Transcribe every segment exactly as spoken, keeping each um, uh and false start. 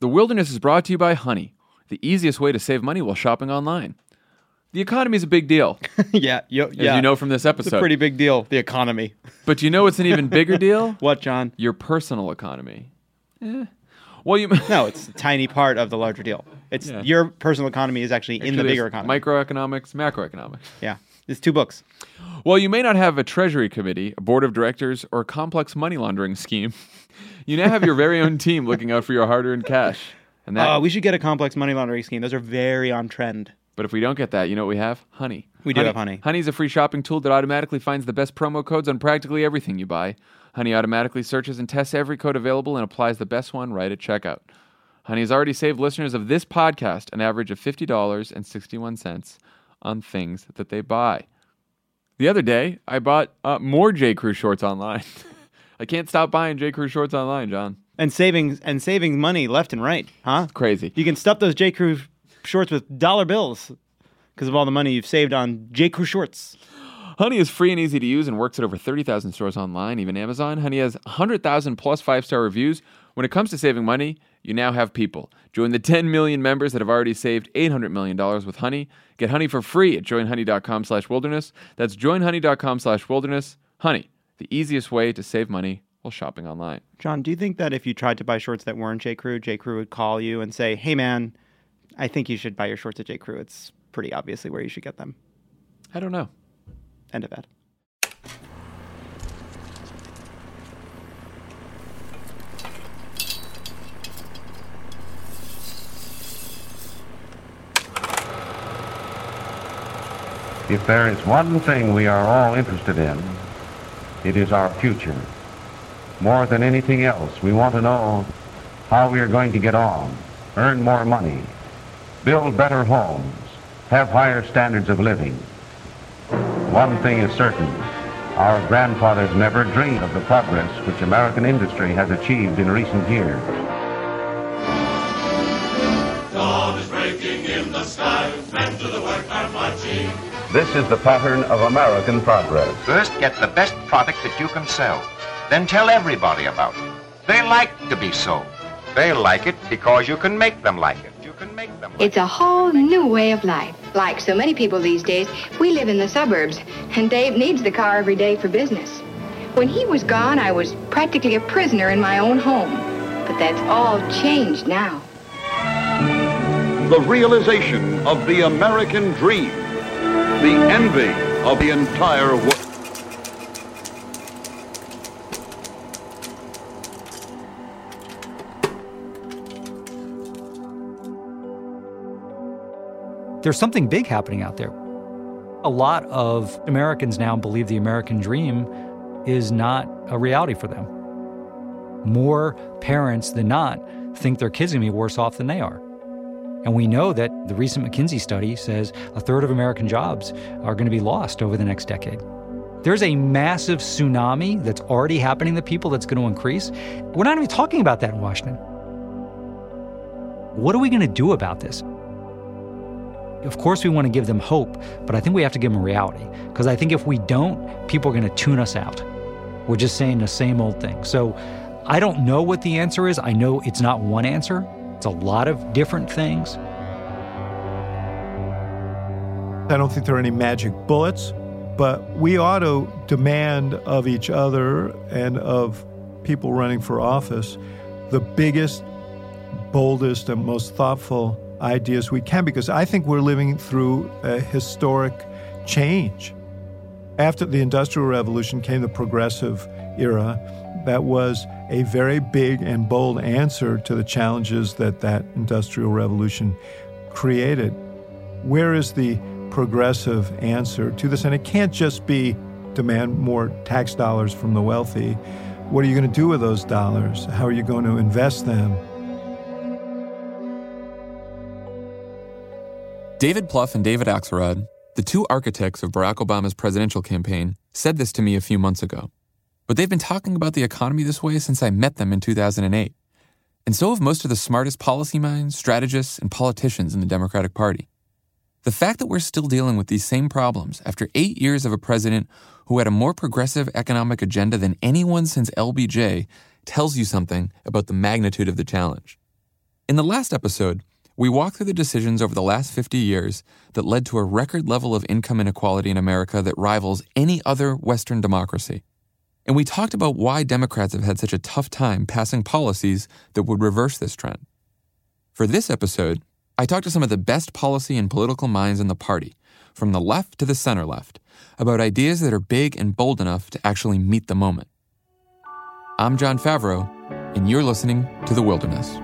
The Wilderness is brought to you by Honey, the easiest way to save money while shopping online. The economy is a big deal. yeah, yo, as yeah. you know from this episode. It's a pretty big deal, the economy. But you know what's an even bigger deal? What, John? Your personal economy. Eh. Well, you no, it's a tiny part of the larger deal. It's yeah. Your personal economy is actually, actually in the bigger economy. Microeconomics, macroeconomics. Yeah, it's two books. Well, you may not have a treasury committee, a board of directors, or a complex money laundering scheme. You now have your very own team looking out for your hard-earned cash. And that, uh, we should get a complex money laundering scheme. Those are very on trend. But if we don't get that, you know what we have? Honey. We do Honey, have Honey. Honey's a free shopping tool that automatically finds the best promo codes on practically everything you buy. Honey automatically searches and tests every code available and applies the best one right at checkout. Honey has already saved listeners of this podcast an average of fifty dollars and sixty-one cents on things that they buy. The other day, I bought uh, more J. Crew shorts online. I can't stop buying J. Crew shorts online, John. And saving and saving money left and right, huh? Crazy. You can stuff those J. Crew shorts with dollar bills because of all the money you've saved on J. Crew shorts. Honey is free and easy to use and works at over thirty thousand stores online, even Amazon. Honey has one hundred thousand plus five-star reviews. When it comes to saving money, you now have people. Join the ten million members that have already saved eight hundred million dollars with Honey. Get Honey for free at joinhoney.com slash wilderness. That's joinhoney.com slash wilderness. Honey, the easiest way to save money while shopping online. John, do you think that if you tried to buy shorts that weren't J. Crew, J. Crew would call you and say, hey, man, I think you should buy your shorts at J. Crew. It's pretty obviously where you should get them. I don't know. End of ad. If there is one thing we are all interested in, it is our future. More than anything else, we want to know how we are going to get on, earn more money, build better homes, have higher standards of living. One thing is certain, our grandfathers never dreamed of the progress which American industry has achieved in recent years. Dawn is breaking in the sky, men to the work are marching. This is the pattern of American progress. First, get the best product that you can sell. Then tell everybody about it. They like to be sold. They like it because you can make them like it. You can make them like It's a whole new way of life. Like so many people these days, we live in the suburbs, and Dave needs the car every day for business. When he was gone, I was practically a prisoner in my own home. But that's all changed now. The realization of the American dream. The envy of the entire world. There's something big happening out there. A lot of Americans now believe the American dream is not a reality for them. More parents than not think their kids are going to be worse off than they are. And we know that the recent McKinsey study says a third of American jobs are going to be lost over the next decade. There's a massive tsunami that's already happening to people that's going to increase. We're not even talking about that in Washington. What are we going to do about this? Of course we want to give them hope, but I think we have to give them reality. Because I think if we don't, people are going to tune us out. We're just saying the same old thing. So I don't know what the answer is. I know it's not one answer. It's a lot of different things. I don't think there are any magic bullets, but we ought to demand of each other and of people running for office the biggest, boldest, and most thoughtful ideas we can, because I think we're living through a historic change. After the Industrial Revolution came the Progressive Era. That was a very big and bold answer to the challenges that that Industrial Revolution created. Where is the progressive answer to this? And it can't just be demand more tax dollars from the wealthy. What are you going to do with those dollars? How are you going to invest them? David Plouffe and David Axelrod, the two architects of Barack Obama's presidential campaign, said this to me a few months ago. But they've been talking about the economy this way since I met them in two thousand eight. And so have most of the smartest policy minds, strategists, and politicians in the Democratic Party. The fact that we're still dealing with these same problems after eight years of a president who had a more progressive economic agenda than anyone since L B J tells you something about the magnitude of the challenge. In the last episode, we walked through the decisions over the last fifty years that led to a record level of income inequality in America that rivals any other Western democracy. And we talked about why Democrats have had such a tough time passing policies that would reverse this trend. For this episode, I talked to some of the best policy and political minds in the party, from the left to the center left, about ideas that are big and bold enough to actually meet the moment. I'm Jon Favreau, and you're listening to The Wilderness.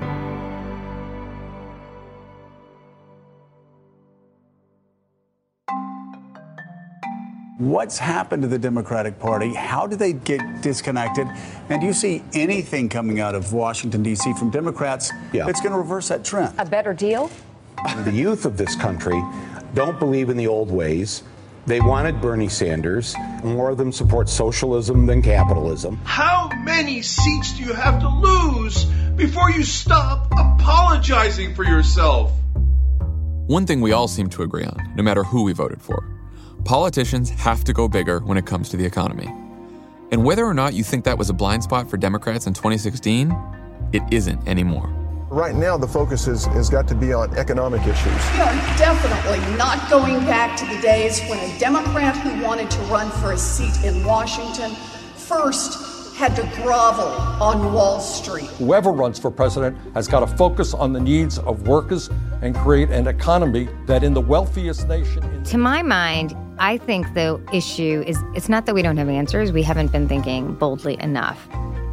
What's happened to the Democratic Party? How did they get disconnected? And do you see anything coming out of Washington, D C from Democrats yeah. that's going to reverse that trend? A better deal? The youth of this country don't believe in the old ways. They wanted Bernie Sanders. More of them support socialism than capitalism. How many seats do you have to lose before you stop apologizing for yourself? One thing we all seem to agree on, no matter who we voted for. Politicians have to go bigger when it comes to the economy. And whether or not you think that was a blind spot for Democrats in twenty sixteen, it isn't anymore. Right now, the focus has, has got to be on economic issues. We are definitely not going back to the days when a Democrat who wanted to run for a seat in Washington first had to grovel on Wall Street. Whoever runs for president has got to focus on the needs of workers and create an economy that in the wealthiest nation... In- to my mind, I think the issue is it's not that we don't have answers. We haven't been thinking boldly enough.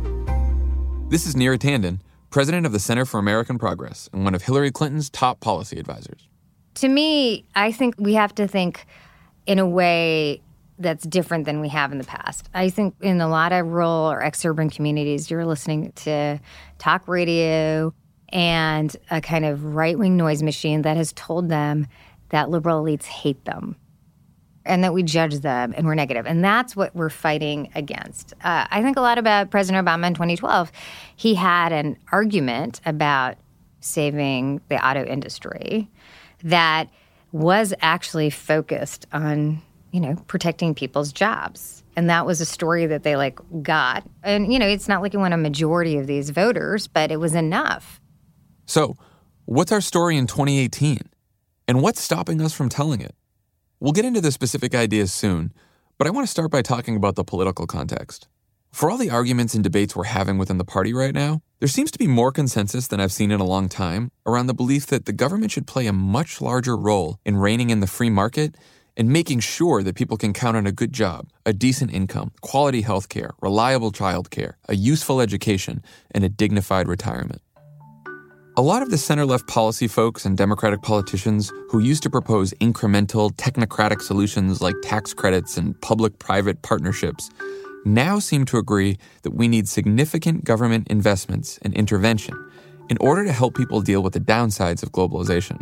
This is Neera Tanden, president of the Center for American Progress and one of Hillary Clinton's top policy advisors. To me, I think we have to think in a way that's different than we have in the past. I think in a lot of rural or ex-urban communities, you're listening to talk radio and a kind of right-wing noise machine that has told them that liberal elites hate them and that we judge them and we're negative. And that's what we're fighting against. Uh, I think a lot about President Obama in twenty twelve. He had an argument about saving the auto industry that was actually focused on, you know, protecting people's jobs. And that was a story that they, like, got. And, you know, it's not like he won a majority of these voters, but it was enough. So, what's our story in twenty eighteen? And what's stopping us from telling it? We'll get into the specific ideas soon, but I want to start by talking about the political context. For all the arguments and debates we're having within the party right now, there seems to be more consensus than I've seen in a long time around the belief that the government should play a much larger role in reining in the free market and making sure that people can count on a good job, a decent income, quality health care, reliable child care, a useful education, and a dignified retirement. A lot of the center-left policy folks and Democratic politicians who used to propose incremental, technocratic solutions like tax credits and public-private partnerships now seem to agree that we need significant government investments and intervention in order to help people deal with the downsides of globalization.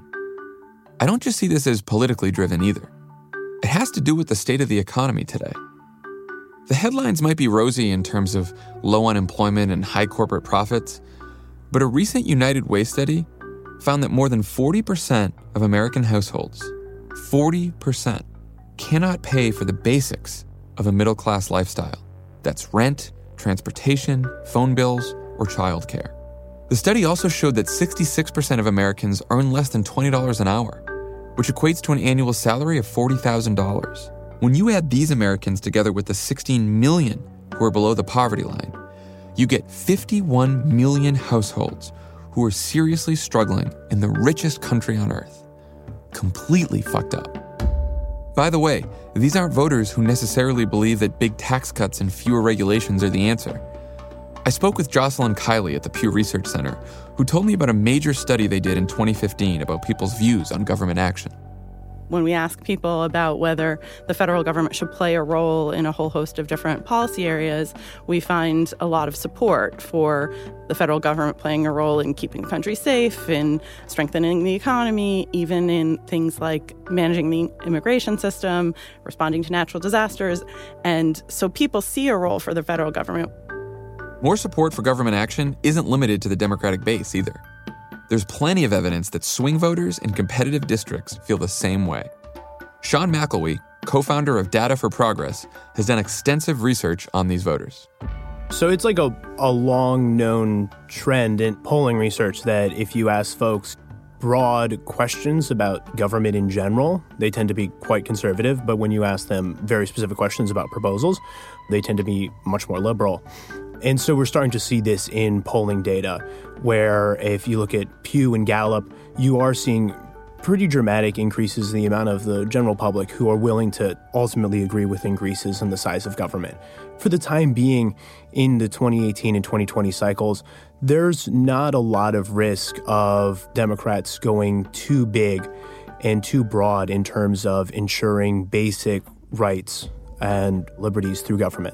I don't just see this as politically driven either. It has to do with the state of the economy today. The headlines might be rosy in terms of low unemployment and high corporate profits, but a recent United Way study found that more than forty percent of American households, forty percent, cannot pay for the basics of a middle-class lifestyle. That's rent, transportation, phone bills, or childcare. The study also showed that sixty-six percent of Americans earn less than twenty dollars an hour, which equates to an annual salary of forty thousand dollars. When you add these Americans together with the sixteen million who are below the poverty line, you get fifty-one million households who are seriously struggling in the richest country on earth. Completely fucked up. By the way, these aren't voters who necessarily believe that big tax cuts and fewer regulations are the answer. I spoke with Jocelyn Kiley at the Pew Research Center, who told me about a major study they did in twenty fifteen about people's views on government action. When we ask people about whether the federal government should play a role in a whole host of different policy areas, we find a lot of support for the federal government playing a role in keeping the country safe, in strengthening the economy, even in things like managing the immigration system, responding to natural disasters. And so people see a role for the federal government. More support for government action isn't limited to the Democratic base either. There's plenty of evidence that swing voters in competitive districts feel the same way. Sean McElwee, co-founder of Data for Progress, has done extensive research on these voters. So it's like a, a long-known trend in polling research that if you ask folks broad questions about government in general, they tend to be quite conservative. But when you ask them very specific questions about proposals, they tend to be much more liberal. And so we're starting to see this in polling data, where if you look at Pew and Gallup, you are seeing pretty dramatic increases in the amount of the general public who are willing to ultimately agree with increases in the size of government. For the time being, in the twenty eighteen and twenty twenty cycles, there's not a lot of risk of Democrats going too big and too broad in terms of ensuring basic rights and liberties through government.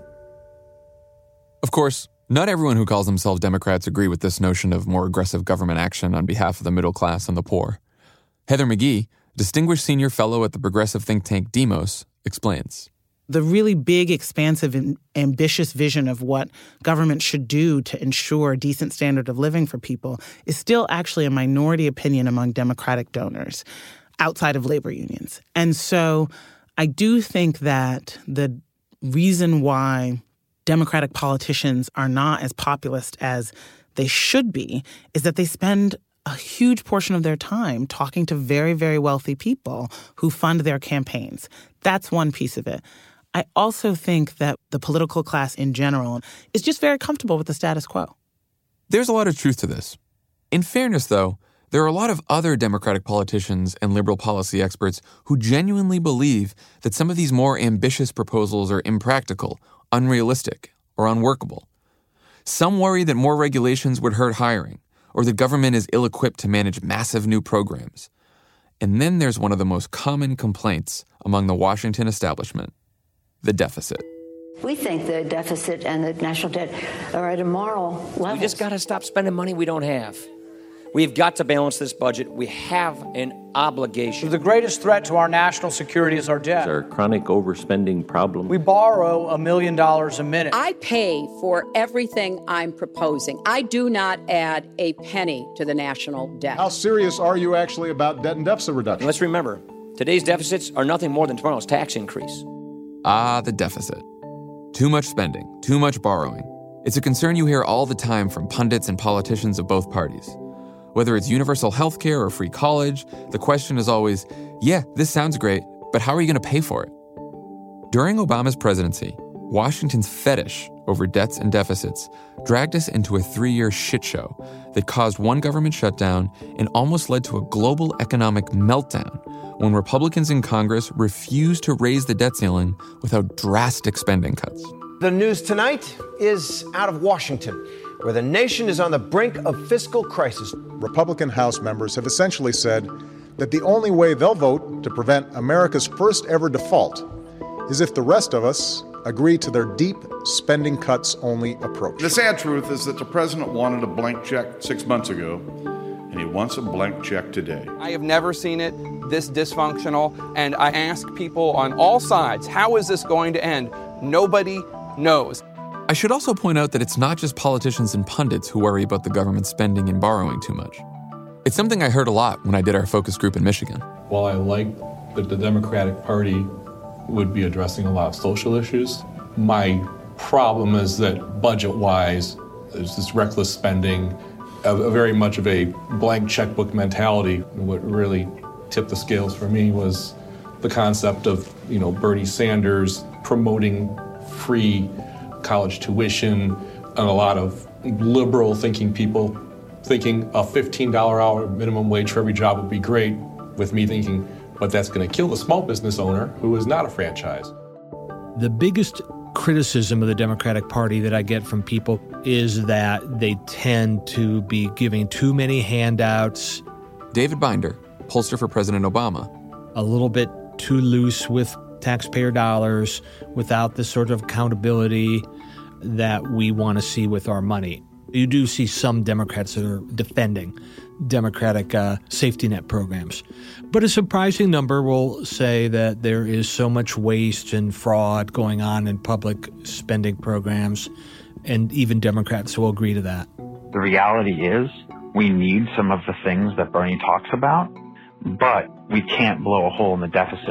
Of course, not everyone who calls themselves Democrats agree with this notion of more aggressive government action on behalf of the middle class and the poor. Heather McGhee, distinguished senior fellow at the progressive think tank Demos, explains. The really big, expansive, and ambitious vision of what government should do to ensure a decent standard of living for people is still actually a minority opinion among Democratic donors outside of labor unions. And so I do think that the reason why Democratic politicians are not as populist as they should be is that they spend a huge portion of their time talking to very, very wealthy people who fund their campaigns. That's one piece of it. I also think that the political class in general is just very comfortable with the status quo. There's a lot of truth to this. In fairness, though, there are a lot of other Democratic politicians and liberal policy experts who genuinely believe that some of these more ambitious proposals are impractical, unrealistic, or unworkable. Some worry that more regulations would hurt hiring, or the government is ill-equipped to manage massive new programs. And then there's one of the most common complaints among the Washington establishment, the deficit. We think the deficit and the national debt are at immoral levels. We just got to stop spending money we don't have. We've got to balance this budget. We have an obligation. The greatest threat to our national security is our debt. Our chronic overspending problem. We borrow a million dollars a minute. I pay for everything I'm proposing. I do not add a penny to the national debt. How serious are you actually about debt and deficit reduction? And let's remember, today's deficits are nothing more than tomorrow's tax increase. Ah, the deficit. Too much spending, too much borrowing. It's a concern you hear all the time from pundits and politicians of both parties. Whether it's universal health care or free college, the question is always, yeah, this sounds great, but how are you going to pay for it? During Obama's presidency, Washington's fetish over debts and deficits dragged us into a three-year shit show that caused one government shutdown and almost led to a global economic meltdown when Republicans in Congress refused to raise the debt ceiling without drastic spending cuts. The news tonight is out of Washington, where the nation is on the brink of fiscal crisis. Republican House members have essentially said that the only way they'll vote to prevent America's first ever default is if the rest of us agree to their deep spending cuts only approach. The sad truth is that the president wanted a blank check six months ago, and he wants a blank check today. I have never seen it this dysfunctional, and I ask people on all sides, how is this going to end? Nobody knows. I should also point out that it's not just politicians and pundits who worry about the government spending and borrowing too much. It's something I heard a lot when I did our focus group in Michigan. While I like that the Democratic Party would be addressing a lot of social issues, my problem is that budget-wise, there's this reckless spending, a, a very much of a blank checkbook mentality. What really tipped the scales for me was the concept of, you know, Bernie Sanders promoting free college tuition, and a lot of liberal thinking people thinking a fifteen dollars hour minimum wage for every job would be great, with me thinking, but that's going to kill the small business owner who is not a franchise. The biggest criticism of the Democratic Party that I get from people is that they tend to be giving too many handouts. David Binder, pollster for President Obama. A little bit too loose with taxpayer dollars without the sort of accountability that we want to see with our money. You do see some Democrats that are defending Democratic uh, safety net programs. But a surprising number will say that there is so much waste and fraud going on in public spending programs, and even Democrats will agree to that. The reality is we need some of the things that Bernie talks about, but we can't blow a hole in the deficit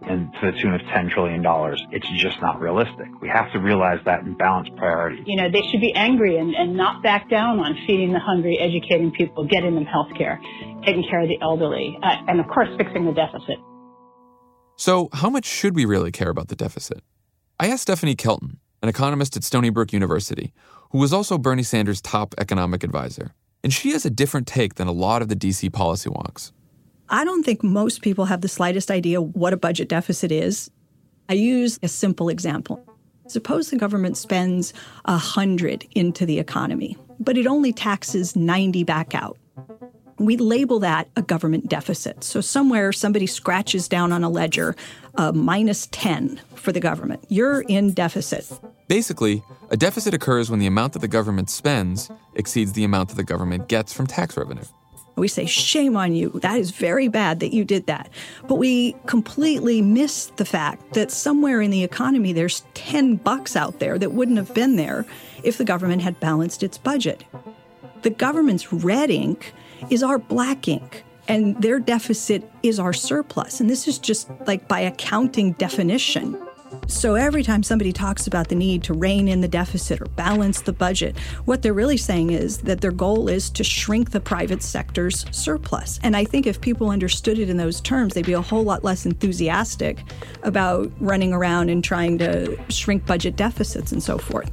and to the tune of ten trillion dollars. It's just not realistic. We have to realize that and balance priorities. You know, they should be angry and, and not back down on feeding the hungry, educating people, getting them health care, taking care of the elderly, uh, and of course, fixing the deficit. So how much should we really care about the deficit? I asked Stephanie Kelton, an economist at Stony Brook University, who was also Bernie Sanders' top economic advisor. And she has a different take than a lot of the D C policy wonks. I don't think most people have the slightest idea what a budget deficit is. I use a simple example. Suppose the government spends one hundred into the economy, but it only taxes ninety back out. We label that a government deficit. So somewhere somebody scratches down on a ledger, uh, minus ten for the government. You're in deficit. Basically, a deficit occurs when the amount that the government spends exceeds the amount that the government gets from tax revenue. We say, shame on you. That is very bad that you did that. But we completely miss the fact that somewhere in the economy there's ten bucks out there that wouldn't have been there if the government had balanced its budget. The government's red ink is our black ink, and their deficit is our surplus. And this is just like by accounting definition. So every time somebody talks about the need to rein in the deficit or balance the budget, what they're really saying is that their goal is to shrink the private sector's surplus. And I think if people understood it in those terms, they'd be a whole lot less enthusiastic about running around and trying to shrink budget deficits and so forth.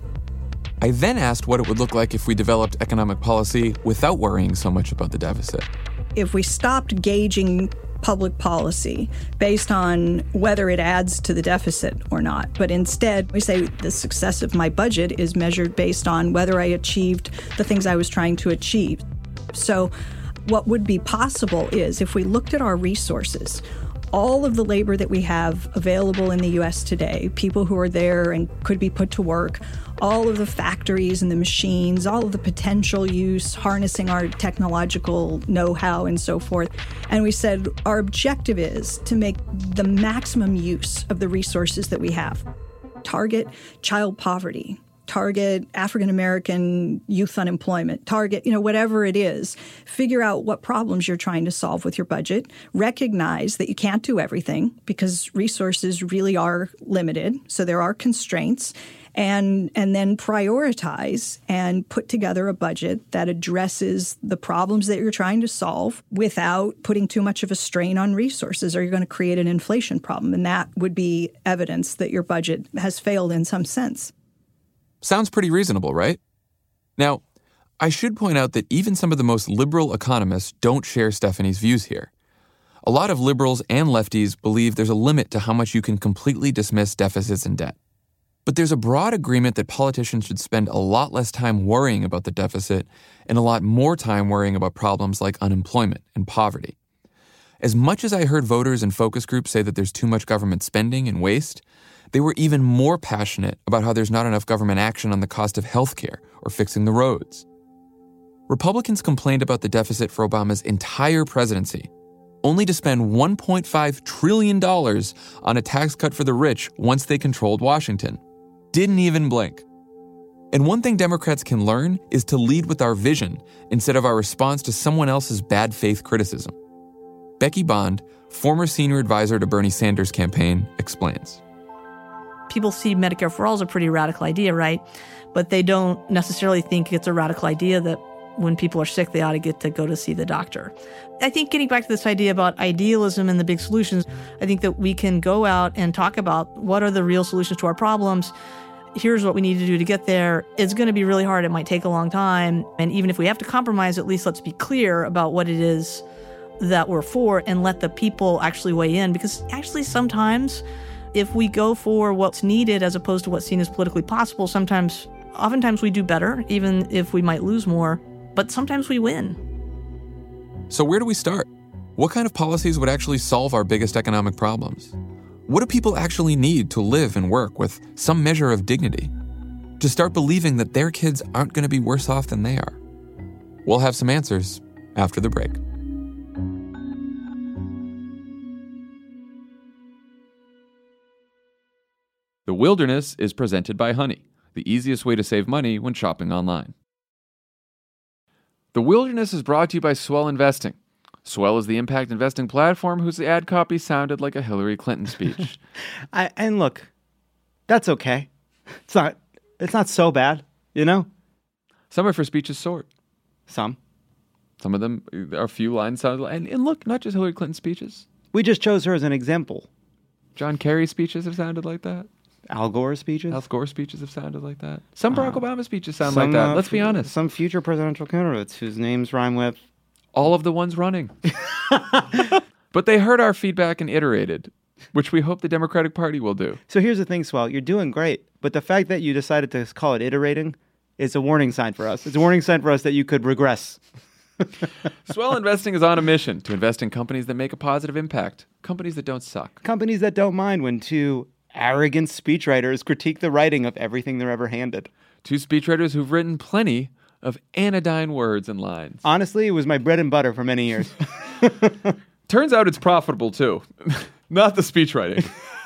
I then asked what it would look like if we developed economic policy without worrying so much about the deficit. If we stopped gauging public policy based on whether it adds to the deficit or not, but instead we say the success of my budget is measured based on whether I achieved the things I was trying to achieve. So what would be possible is if we looked at our resources, all of the labor that we have available in the U S today, people who are there and could be put to work, all of the factories and the machines, all of the potential use, harnessing our technological know-how and so forth. And we said our objective is to make the maximum use of the resources that we have. Target child poverty, target African-American youth unemployment, target, you know, whatever it is. Figure out what problems you're trying to solve with your budget. Recognize that you can't do everything because resources really are limited. So there are constraints. And and then prioritize and put together a budget that addresses the problems that you're trying to solve without putting too much of a strain on resources, or you're going to create an inflation problem. And that would be evidence that your budget has failed in some sense. Sounds pretty reasonable, right? Now, I should point out that even some of the most liberal economists don't share Stephanie's views here. A lot of liberals and lefties believe there's a limit to how much you can completely dismiss deficits and debt. But there's a broad agreement that politicians should spend a lot less time worrying about the deficit and a lot more time worrying about problems like unemployment and poverty. As much as I heard voters and focus groups say that there's too much government spending and waste, they were even more passionate about how there's not enough government action on the cost of health care or fixing the roads. Republicans complained about the deficit for Obama's entire presidency, only to spend one point five trillion dollars on a tax cut for the rich once they controlled Washington. Didn't even blink. And one thing Democrats can learn is to lead with our vision instead of our response to someone else's bad faith criticism. Becky Bond, former senior advisor to Bernie Sanders' campaign, explains. People see Medicare for All as a pretty radical idea, right? But they don't necessarily think it's a radical idea that when people are sick, they ought to get to go to see the doctor. I think getting back to this idea about idealism and the big solutions, I think that we can go out and talk about what are the real solutions to our problems. Here's what we need to do to get there. It's going to be really hard. It might take a long time. And even if we have to compromise, at least let's be clear about what it is that we're for and let the people actually weigh in. Because actually sometimes if we go for what's needed as opposed to what's seen as politically possible, sometimes, oftentimes we do better, even if we might lose more. But sometimes we win. So where do we start? What kind of policies would actually solve our biggest economic problems? What do people actually need to live and work with some measure of dignity? To start believing that their kids aren't going to be worse off than they are? We'll have some answers after the break. The Wilderness is presented by Honey, the easiest way to save money when shopping online. The Wilderness is brought to you by Swell Investing. Swell is the impact investing platform whose ad copy sounded like a Hillary Clinton speech. I, and look, that's okay. It's not. It's not so bad, you know. Some of her speeches soared. Some. Some of them, a few lines sounded like, and, and look, not just Hillary Clinton speeches. We just chose her as an example. John Kerry speeches have sounded like that. Al Gore speeches? Al Gore speeches have sounded like that. Some Barack uh, Obama speeches sound some, like that. Uh, Let's be honest. Some future presidential candidates whose names rhyme with... all of the ones running. But they heard our feedback and iterated, which we hope the Democratic Party will do. So here's the thing, Swell. You're doing great. But the fact that you decided to call it iterating is a warning sign for us. It's a warning sign for us that you could regress. Swell Investing is on a mission to invest in companies that make a positive impact. Companies that don't suck. Companies that don't mind when two arrogant speechwriters critique the writing of everything they're ever handed. Two speechwriters who've written plenty of anodyne words and lines. Honestly, it was my bread and butter for many years. Turns out it's profitable, too. Not the speechwriting.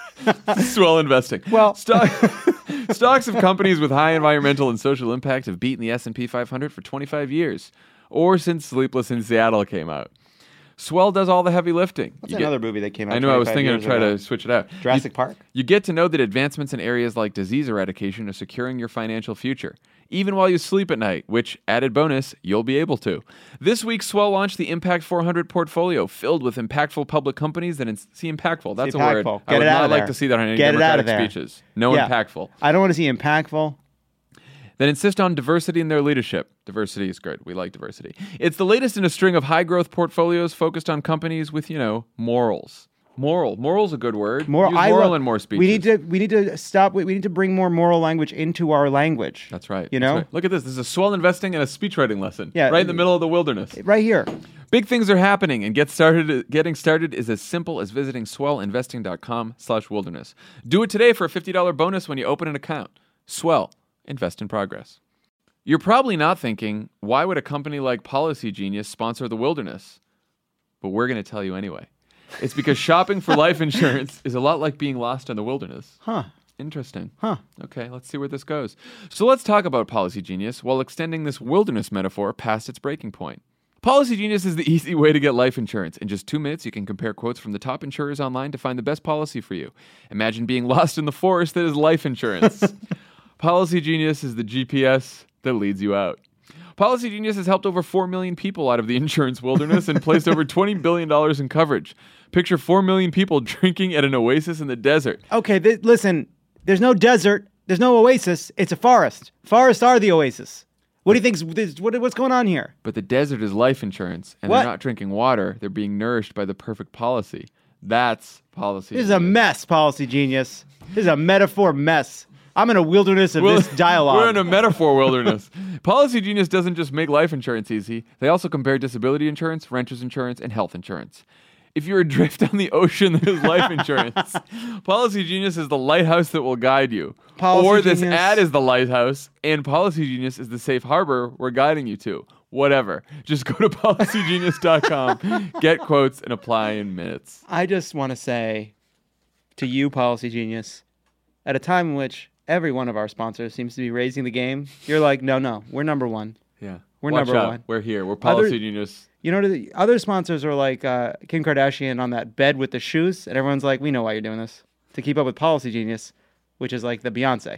Swell Investing. Well, Stock, stocks of companies with high environmental and social impact have beaten the S and P five hundred for twenty-five years, or since Sleepless in Seattle came out. Swell does all the heavy lifting. What's you another get, movie that came out? I know I was thinking of trying to switch it out. Jurassic you, Park? You get to know that advancements in areas like disease eradication are securing your financial future, even while you sleep at night, which, added bonus, you'll be able to. This week, Swell launched the Impact four hundred portfolio, filled with impactful public companies that in- see impactful. That's see a impactful. word. Get I would it out not of like there. to see that on any Get Democratic it out of there. speeches. No yeah. impactful. I don't want to see impactful. That insist on diversity in their leadership. Diversity is good. We like diversity. It's the latest in a string of high-growth portfolios focused on companies with, you know, morals. Moral. Moral's a good word. Moral, Use I moral lo- in more speeches. We need to. We need to stop. We need to bring more moral language into our language. That's right. You know. Right. Look at this. This is a Swell Investing and a speechwriting lesson. Yeah. Right in the middle of the wilderness. Right here. Big things are happening, and get started. Getting started is as simple as visiting swell investing dot com slash wilderness. Do it today for a fifty dollars bonus when you open an account. Swell. Invest in progress. You're probably not thinking, why would a company like Policy Genius sponsor the wilderness? But we're going to tell you anyway. It's because shopping for life insurance is a lot like being lost in the wilderness. Huh. Interesting. Huh. Okay, let's see where this goes. So let's talk about Policy Genius while extending this wilderness metaphor past its breaking point. Policy Genius is the easy way to get life insurance. In just two minutes, you can compare quotes from the top insurers online to find the best policy for you. Imagine being lost in the forest that is life insurance. Policy Genius is the G P S that leads you out. Policy Genius has helped over four million people out of the insurance wilderness and placed over twenty billion dollars in coverage. Picture four million people drinking at an oasis in the desert. Okay, th- listen, there's no desert, there's no oasis, it's a forest. Forests are the oasis. What do you think's, what, what's going on here? But the desert is life insurance, and what? They're not drinking water, they're being nourished by the perfect policy. That's Policy This Genius. is a mess, Policy Genius. This is a metaphor mess. I'm in a wilderness of Well, this dialogue. We're in a metaphor wilderness. Policy Genius doesn't just make life insurance easy. They also compare disability insurance, renter's insurance, and health insurance. If you're adrift on the ocean that is life insurance, Policy Genius is the lighthouse that will guide you. Policy or this Genius. ad is the lighthouse, and Policy Genius is the safe harbor we're guiding you to. Whatever. Just go to policy genius dot com, get quotes, and apply in minutes. I just want to say to you, Policy Genius, at a time in which every one of our sponsors seems to be raising the game, you're like, no, no, we're number one. Yeah. We're Watch number out. one. We're here. We're Policy Other, Genius. You know, the other sponsors are like uh, Kim Kardashian on that bed with the shoes, and everyone's like, we know why you're doing this. To keep up with Policy Genius, which is like the Beyonce.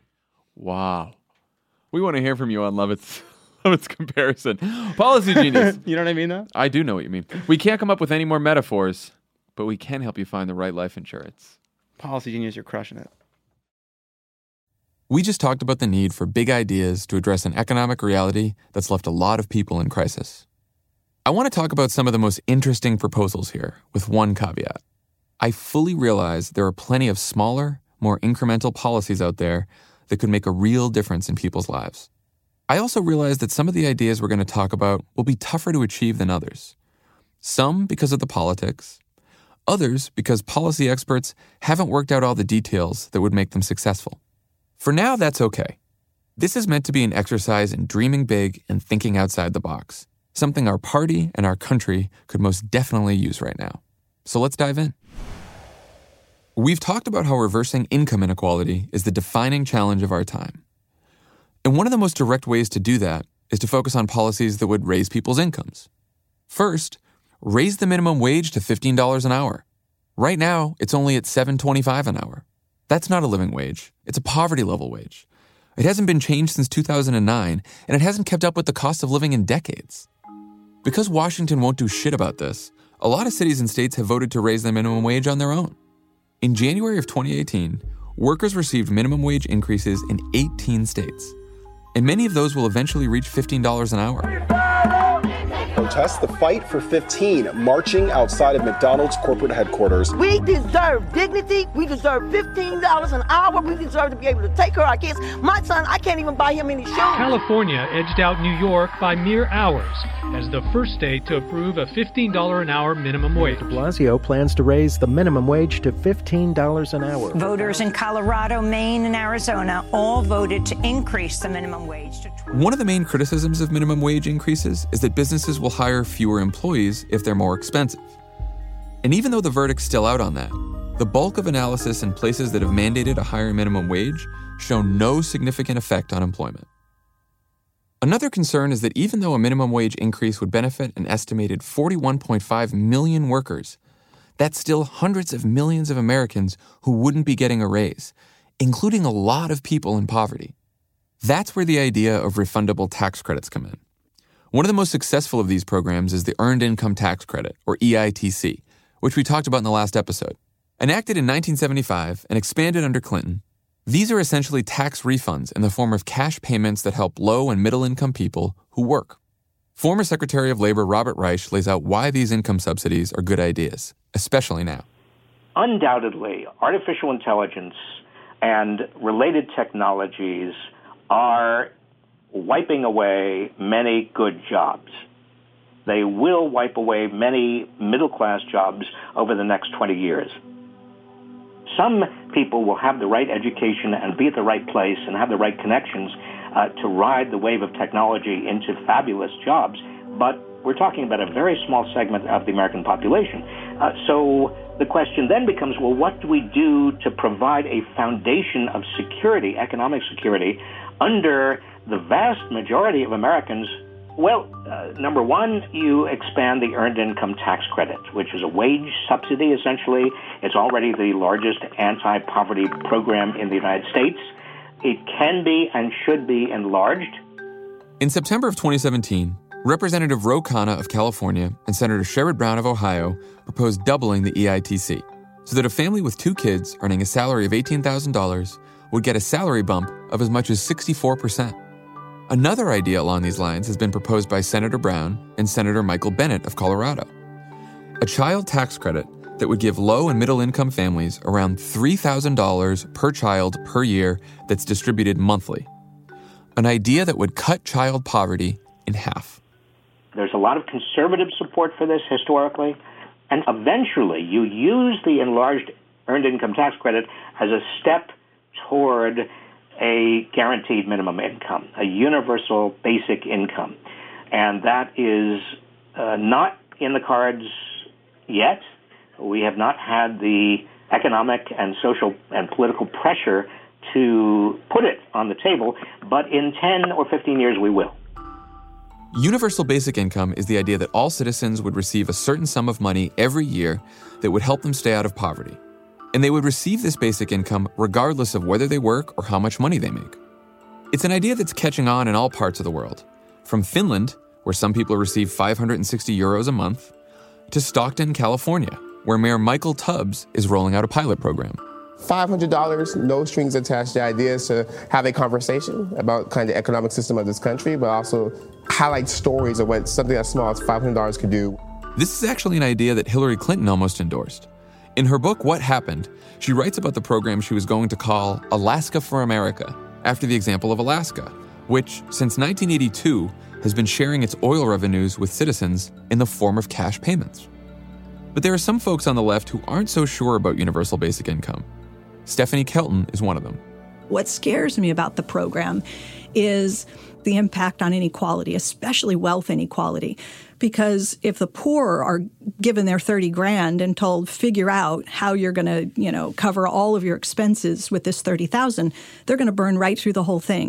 Wow. We want to hear from you on Lovett's, Lovett's comparison. Policy Genius. You know what I mean, though? I do know what you mean. We can't come up with any more metaphors, but we can help you find the right life insurance. Policy Genius, you're crushing it. We just talked about the need for big ideas to address an economic reality that's left a lot of people in crisis. I want to talk about some of the most interesting proposals here, with one caveat. I fully realize there are plenty of smaller, more incremental policies out there that could make a real difference in people's lives. I also realize that some of the ideas we're going to talk about will be tougher to achieve than others. Some because of the politics, others because policy experts haven't worked out all the details that would make them successful. For now, that's okay. This is meant to be an exercise in dreaming big and thinking outside the box, something our party and our country could most definitely use right now. So let's dive in. We've talked about how reversing income inequality is the defining challenge of our time. And one of the most direct ways to do that is to focus on policies that would raise people's incomes. First, raise the minimum wage to fifteen dollars an hour. Right now, it's only at seven dollars and twenty-five cents an hour. That's not a living wage. It's a poverty-level wage. It hasn't been changed since two thousand nine, and it hasn't kept up with the cost of living in decades. Because Washington won't do shit about this, a lot of cities and states have voted to raise the minimum wage on their own. In January of twenty eighteen, workers received minimum wage increases in eighteen states. And many of those will eventually reach fifteen dollars an hour. Protest the fight for fifteen, marching outside of McDonald's corporate headquarters. We deserve dignity. We deserve fifteen dollars an hour. We deserve to be able to take care of our kids. My son, I can't even buy him any shoes. California edged out New York by mere hours as the first state to approve a fifteen dollars an hour minimum wage. De Blasio plans to raise the minimum wage to fifteen dollars an hour. Voters in Colorado, Maine, and Arizona all voted to increase the minimum wage to twenty. One of the main criticisms of minimum wage increases is that businesses will hire fewer employees if they're more expensive. And even though the verdict's still out on that, the bulk of analysis in places that have mandated a higher minimum wage show no significant effect on employment. Another concern is that even though a minimum wage increase would benefit an estimated forty-one point five million workers, that's still hundreds of millions of Americans who wouldn't be getting a raise, including a lot of people in poverty. That's where the idea of refundable tax credits come in. One of the most successful of these programs is the Earned Income Tax Credit, or E I T C, which we talked about in the last episode. Enacted in nineteen seventy-five and expanded under Clinton, these are essentially tax refunds in the form of cash payments that help low and middle-income people who work. Former Secretary of Labor Robert Reich lays out why these income subsidies are good ideas, especially now. Undoubtedly, artificial intelligence and related technologies are wiping away many good jobs. They will wipe away many middle-class jobs over the next twenty years. Some people will have the right education and be at the right place and have the right connections uh, to ride the wave of technology into fabulous jobs, but we're talking about a very small segment of the American population. Uh, so the question then becomes, well, what do we do to provide a foundation of security, economic security, under the vast majority of Americans? Well, uh, number one, you expand the Earned Income Tax Credit, which is a wage subsidy, essentially. It's already the largest anti-poverty program in the United States. It can be and should be enlarged. In September of twenty seventeen, Representative Ro Khanna of California and Senator Sherrod Brown of Ohio proposed doubling the E I T C so that a family with two kids earning a salary of eighteen thousand dollars would get a salary bump of as much as sixty-four percent. Another idea along these lines has been proposed by Senator Brown and Senator Michael Bennet of Colorado. A child tax credit that would give low and middle income families around three thousand dollars per child per year that's distributed monthly. An idea that would cut child poverty in half. There's a lot of conservative support for this historically, and eventually you use the enlarged Earned Income Tax Credit as a step toward a guaranteed minimum income, a universal basic income. And that is uh, not in the cards yet. We have not had the economic and social and political pressure to put it on the table, but in ten or fifteen years we will. Universal basic income is the idea that all citizens would receive a certain sum of money every year that would help them stay out of poverty. And they would receive this basic income regardless of whether they work or how much money they make. It's an idea that's catching on in all parts of the world, from Finland, where some people receive five hundred sixty euros a month, to Stockton, California, where Mayor Michael Tubbs is rolling out a pilot program. five hundred dollars, no strings attached. The idea is to have a conversation about kind of the economic system of this country, but also highlight stories of what something as small as five hundred dollars could do. This is actually an idea that Hillary Clinton almost endorsed. In her book, What Happened, she writes about the program she was going to call Alaska for America, after the example of Alaska, which, since nineteen eighty-two, has been sharing its oil revenues with citizens in the form of cash payments. But there are some folks on the left who aren't so sure about universal basic income. Stephanie Kelton is one of them. What scares me about the program is the impact on inequality, especially wealth inequality. Because if the poor are given their thirty grand and told, figure out how you're going to, you know, cover all of your expenses with this thirty thousand, they're going to burn right through the whole thing.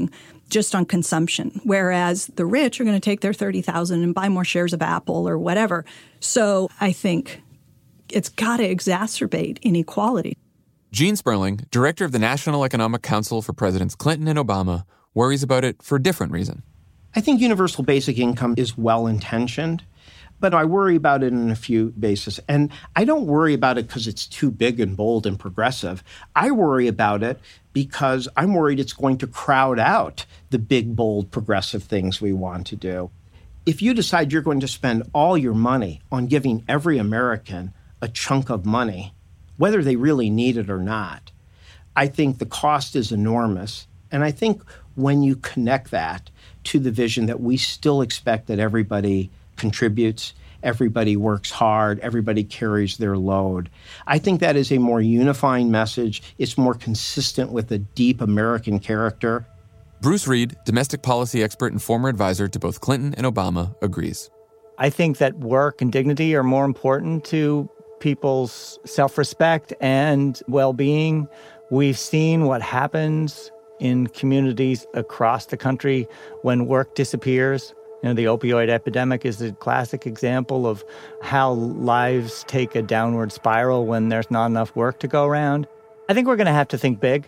just on consumption, whereas the rich are going to take their thirty thousand dollars and buy more shares of Apple or whatever. So I think it's got to exacerbate inequality. Gene Sperling, director of the National Economic Council for Presidents Clinton and Obama, worries about it for a different reason. I think universal basic income is well-intentioned, but I worry about it in a few bases. And I don't worry about it because it's too big and bold and progressive. I worry about it because I'm worried it's going to crowd out the big, bold, progressive things we want to do. If you decide you're going to spend all your money on giving every American a chunk of money, whether they really need it or not, I think the cost is enormous. And I think when you connect that to the vision that we still expect that everybody contributes, everybody works hard, everybody carries their load, I think that is a more unifying message. It's more consistent with a deep American character. Bruce Reed, domestic policy expert and former advisor to both Clinton and Obama, agrees. I think that work and dignity are more important to people's self-respect and well-being. We've seen what happens in communities across the country when work disappears. You know, the opioid epidemic is a classic example of how lives take a downward spiral when there's not enough work to go around. I think we're going to have to think big.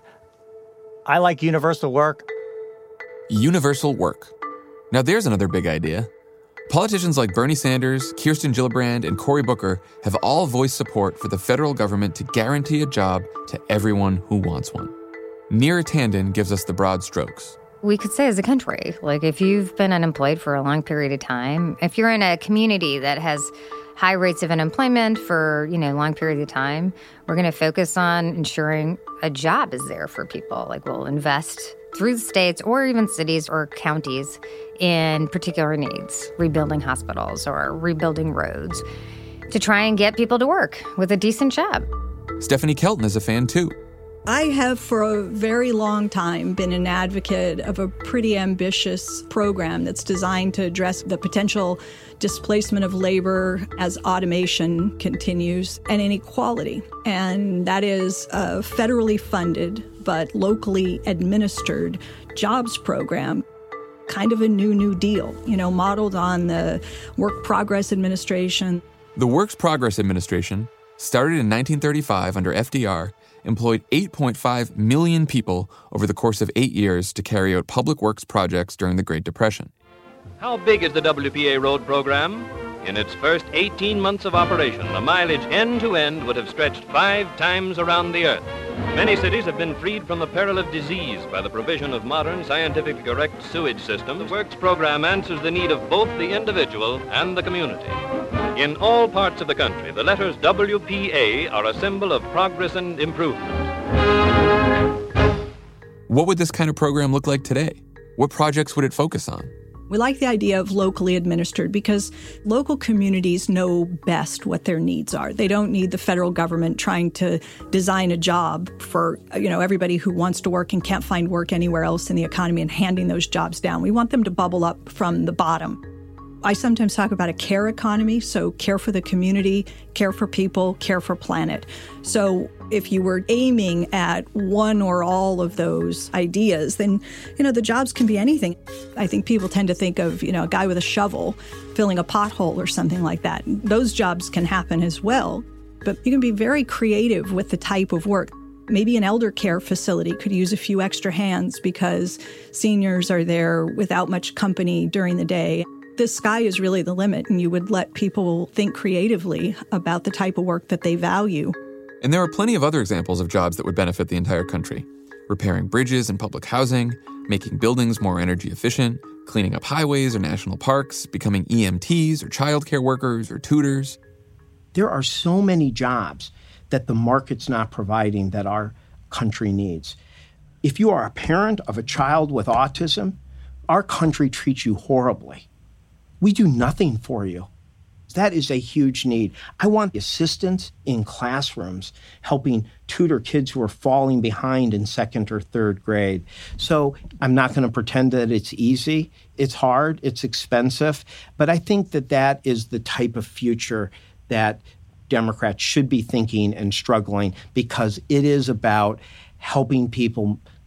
I like universal work. Universal work. Now there's another big idea. Politicians like Bernie Sanders, Kirsten Gillibrand, and Cory Booker have all voiced support for the federal government to guarantee a job to everyone who wants one. Neera Tanden gives us the broad strokes. We could say as a country, like if you've been unemployed for a long period of time, if you're in a community that has high rates of unemployment for, you know, long period of time, we're going to focus on ensuring a job is there for people. Like we'll invest through the states or even cities or counties in particular needs, rebuilding hospitals or rebuilding roads to try and get people to work with a decent job. Stephanie Kelton is a fan too. I have for a very long time been an advocate of a pretty ambitious program that's designed to address the potential displacement of labor as automation continues and inequality. And that is a federally funded but locally administered jobs program, kind of a new New Deal, you know, modeled on the Work Progress Administration. The Works Progress Administration, started in nineteen thirty-five under F D R, employed eight point five million people over the course of eight years to carry out public works projects during the Great Depression. How big is the W P A road program? In its first eighteen months of operation, the mileage end to end would have stretched five times around the earth. Many cities have been freed from the peril of disease by the provision of modern, scientifically correct sewage systems. The Works program answers the need of both the individual and the community. In all parts of the country, the letters W P A are a symbol of progress and improvement. What would this kind of program look like today? What projects would it focus on? We like the idea of locally administered because local communities know best what their needs are. They don't need the federal government trying to design a job for, you know, everybody who wants to work and can't find work anywhere else in the economy and handing those jobs down. We want them to bubble up from the bottom. I sometimes talk about a care economy, so care for the community, care for people, care for planet. So if you were aiming at one or all of those ideas, then, you know, the jobs can be anything. I think people tend to think of, you know, a guy with a shovel filling a pothole or something like that. Those jobs can happen as well, but you can be very creative with the type of work. Maybe an elder care facility could use a few extra hands because seniors are there without much company during the day. The sky is really the limit, and you would let people think creatively about the type of work that they value. And there are plenty of other examples of jobs that would benefit the entire country. Repairing bridges and public housing, making buildings more energy efficient, cleaning up highways or national parks, becoming E M Ts or childcare workers or tutors. There are so many jobs that the market's not providing that our country needs. If you are a parent of a child with autism, our country treats you horribly. We do nothing for you. That is a huge need. I want assistants in classrooms helping tutor kids who are falling behind in second or third grade. So I'm not going to pretend that it's easy. It's hard. It's expensive. But I think that that is the type of future that Democrats should be thinking and struggling, because it is about helping people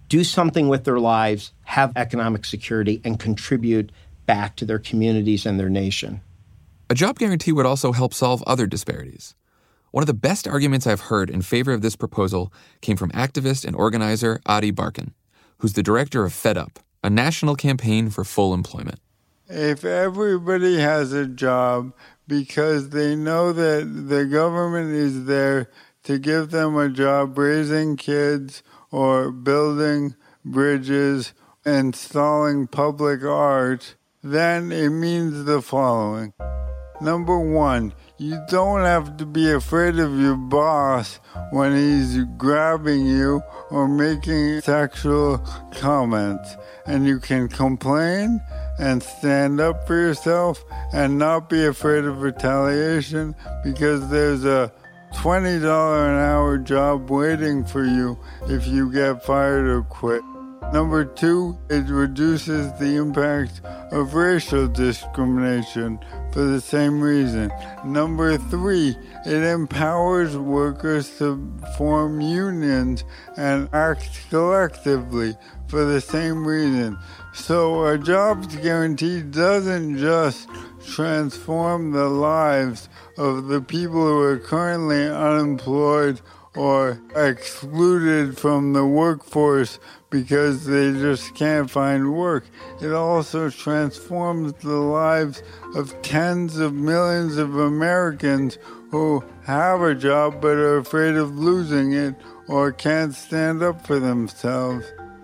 do something with their lives, have economic security, and contribute back to their communities and their nation. A job guarantee would also help solve other disparities. One of the best arguments I've heard in favor of this proposal came from activist and organizer Adi Barkan, who's the director of Fed Up, a national campaign for full employment. If everybody has a job because they know that the government is there to give them a job raising kids or building bridges, installing public art, then it means the following. Number one, you don't have to be afraid of your boss when he's grabbing you or making sexual comments. And you can complain and stand up for yourself and not be afraid of retaliation because there's a twenty dollars an hour job waiting for you if you get fired or quit. Number two, it reduces the impact of racial discrimination for the same reason. Number three, it empowers workers to form unions and act collectively for the same reason. So a jobs guarantee doesn't just transform the lives of the people who are currently unemployed or excluded from the workforce because they just can't find work. It also transforms the lives of tens of millions of Americans who have a job but are afraid of losing it or can't stand up for themselves.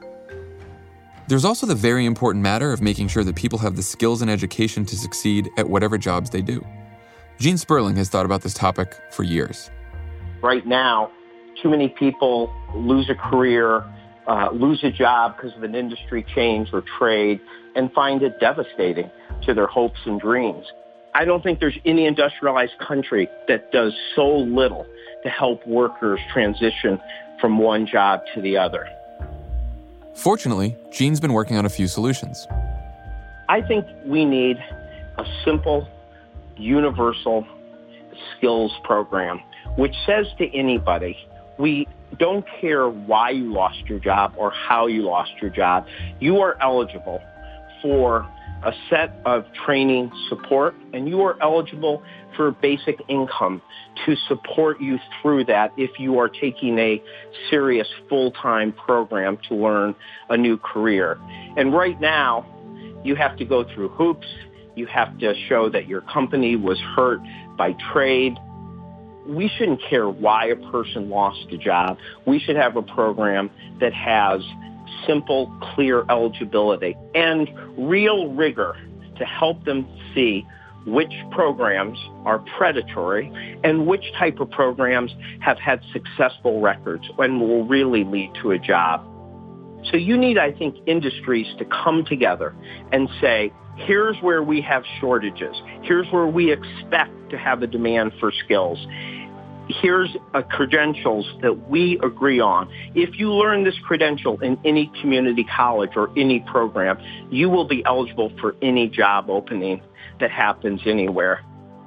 There's also the very important matter of making sure that people have the skills and education to succeed at whatever jobs they do. Gene Sperling has thought about this topic for years. Right now, too many people lose a career, uh, lose a job because of an industry change or trade, and find it devastating to their hopes and dreams. I don't think there's any industrialized country that does so little to help workers transition from one job to the other. Fortunately, Gene's been working on a few solutions. I think we need a simple, universal skills program, which says to anybody, we don't care why you lost your job or how you lost your job. You are eligible for a set of training support, and you are eligible for basic income to support you through that if you are taking a serious full-time program to learn a new career. And right now, you have to go through hoops. You have to show that your company was hurt by trade. We shouldn't care why a person lost a job. We should have a program that has simple, clear eligibility and real rigor to help them see which programs are predatory and which type of programs have had successful records and will really lead to a job. So you need, I think, industries to come together and say, here's where we have shortages. Here's where we expect to have a demand for skills. Here's a credentials that we agree on. If you learn this credential in any community college or any program, you will be eligible for any job opening that happens anywhere.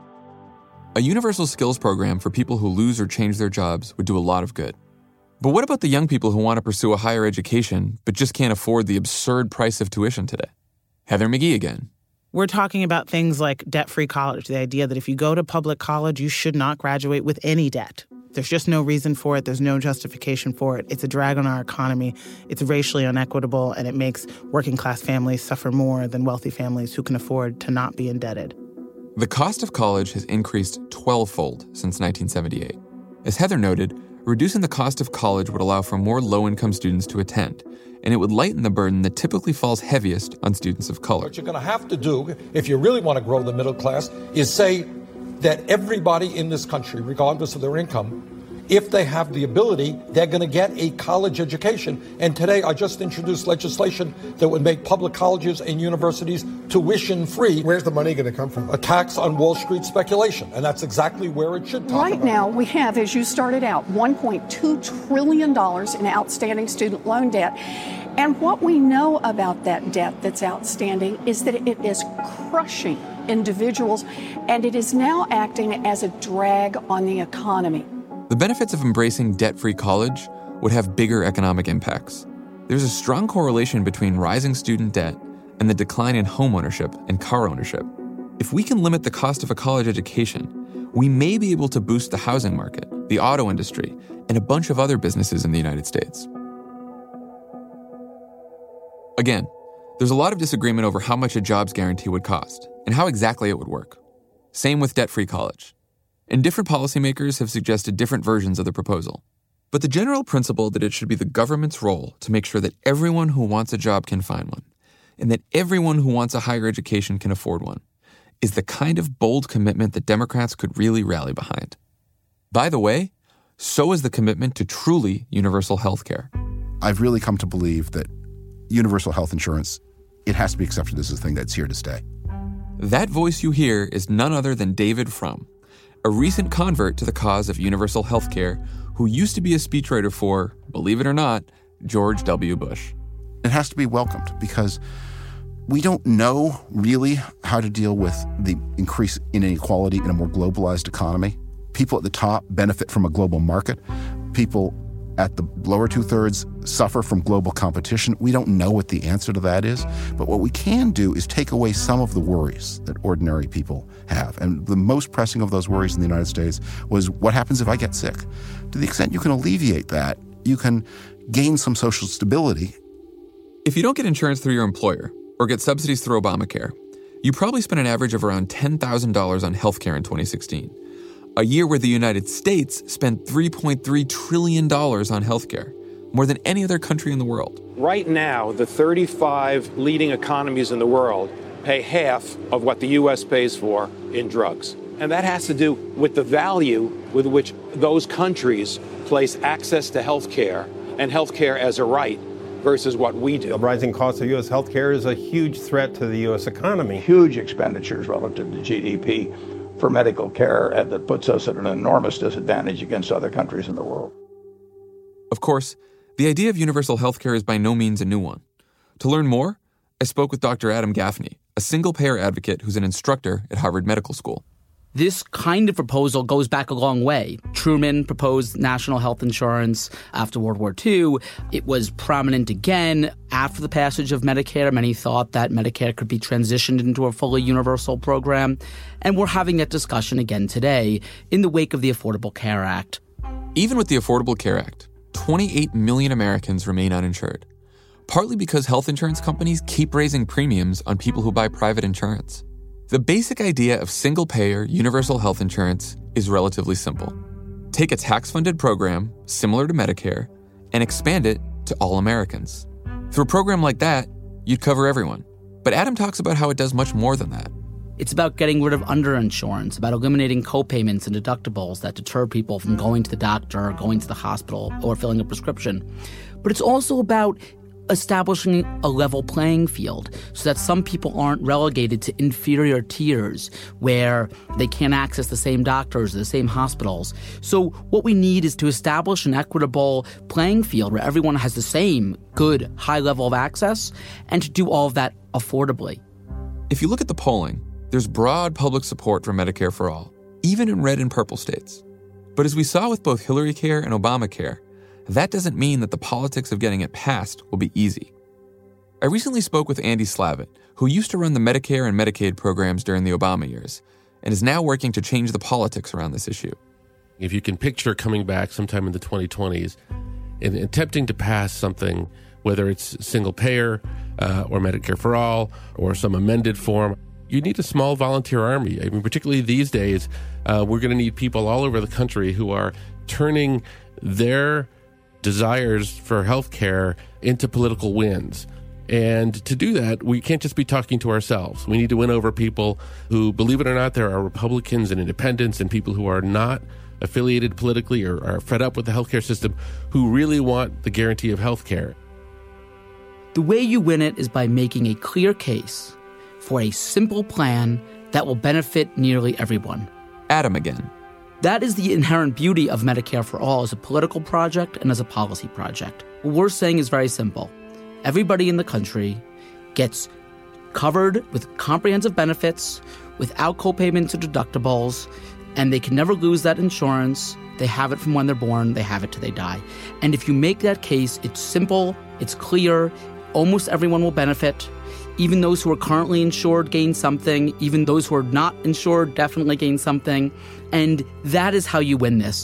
A universal skills program for people who lose or change their jobs would do a lot of good. But what about the young people who want to pursue a higher education but just can't afford the absurd price of tuition today? Heather McGhee again. We're talking about things like debt-free college, the idea that if you go to public college, you should not graduate with any debt. There's just no reason for it. There's no justification for it. It's a drag on our economy. It's racially inequitable, and it makes working-class families suffer more than wealthy families who can afford to not be indebted. The cost of college has increased twelve-fold since nineteen seventy-eight. As Heather noted, reducing the cost of college would allow for more low-income students to attend, and it would lighten the burden that typically falls heaviest on students of color. What you're going to have to do, if you really want to grow the middle class, is say that everybody in this country, regardless of their income, if they have the ability, they're going to get a college education. And today I just introduced legislation that would make public colleges and universities tuition-free. Where's the money going to come from? A tax on Wall Street speculation. And that's exactly where it should come Right about. now, we have, as you started out, one point two trillion dollars in outstanding student loan debt. And what we know about that debt that's outstanding is that it is crushing individuals, and it is now acting as a drag on the economy. The benefits of embracing debt-free college would have bigger economic impacts. there's a strong correlation between rising student debt and the decline in home ownership and car ownership. If we can limit the cost of a college education, we may be able to boost the housing market, the auto industry, and a bunch of other businesses in the United States. Again, there's a lot of disagreement over how much a jobs guarantee would cost and how exactly it would work. Same with debt-free college. And different policymakers have suggested different versions of the proposal. But the general principle that it should be the government's role to make sure that everyone who wants a job can find one, and that everyone who wants a higher education can afford one, is the kind of bold commitment that Democrats could really rally behind. By the way, so is the commitment to truly universal health care. I've really come to believe that universal health insurance, it has to be accepted as a thing that's here to stay. That voice you hear is none other than David Frum, a recent convert to the cause of universal health care who used to be a speechwriter for, believe it or not, George W. Bush. It has to be welcomed because we don't know really how to deal with the increase in inequality in a more globalized economy. People at the top benefit from a global market. People at the lower two-thirds suffer from global competition. We don't know what the answer to that is, but what we can do is take away some of the worries that ordinary people have. And the most pressing of those worries in the United States was, what happens if I get sick? To the extent you can alleviate that, you can gain some social stability. If you don't get insurance through your employer or get subsidies through Obamacare, you probably spent an average of around ten thousand dollars on healthcare in twenty sixteen, a year where the United States spent three point three trillion dollars on healthcare, more than any other country in the world. Right now, the thirty-five leading economies in the world pay half of what the U S pays for in drugs. And that has to do with the value with which those countries place access to health care and health care as a right versus what we do. The rising cost of U S healthcare is a huge threat to the U S economy. Huge expenditures relative to G D P for medical care, and that puts us at an enormous disadvantage against other countries in the world. Of course, the idea of universal healthcare is by no means a new one. To learn more, I spoke with Doctor Adam Gaffney, a single-payer advocate who's an instructor at Harvard Medical School. This kind of proposal goes back a long way. Truman proposed national health insurance after World War Two. It was prominent again after the passage of Medicare. Many thought that Medicare could be transitioned into a fully universal program. And we're having that discussion again today in the wake of the Affordable Care Act. Even with the Affordable Care Act, twenty-eight million Americans remain uninsured, partly because health insurance companies keep raising premiums on people who buy private insurance. The basic idea of single-payer universal health insurance is relatively simple. Take a tax-funded program, similar to Medicare, and expand it to all Americans. Through a program like that, you'd cover everyone. But Adam talks about how it does much more than that. It's about getting rid of underinsurance, about eliminating co-payments and deductibles that deter people from going to the doctor or going to the hospital or filling a prescription. But it's also about establishing a level playing field so that some people aren't relegated to inferior tiers where they can't access the same doctors or the same hospitals. So what we need is to establish an equitable playing field where everyone has the same good high level of access and to do all of that affordably. If you look at the polling, there's broad public support for Medicare for all, even in red and purple states. But as we saw with both Hillary Care and Obamacare, that doesn't mean that the politics of getting it passed will be easy. I recently spoke with Andy Slavitt, who used to run the Medicare and Medicaid programs during the Obama years, and is now working to change the politics around this issue. If you can picture coming back sometime in the twenty twenties and attempting to pass something, whether it's single payer uh, or Medicare for all or some amended form, you need a small volunteer army. I mean, particularly these days, uh, we're going to need people all over the country who are turning their desires for health care into political wins. And to do that, we can't just be talking to ourselves. We need to win over people who, believe it or not, there are Republicans and independents and people who are not affiliated politically or are fed up with the healthcare system who really want the guarantee of health care. The way you win it is by making a clear case for a simple plan that will benefit nearly everyone. Adam again. That is the inherent beauty of Medicare for All as a political project and as a policy project. What we're saying is very simple. Everybody in the country gets covered with comprehensive benefits, without co-payments or deductibles, and they can never lose that insurance. They have it from when they're born. They have it till they die. And if you make that case, it's simple, it's clear, almost everyone will benefit. Even those who are currently insured gain something. Even those who are not insured definitely gain something. And that is how you win this.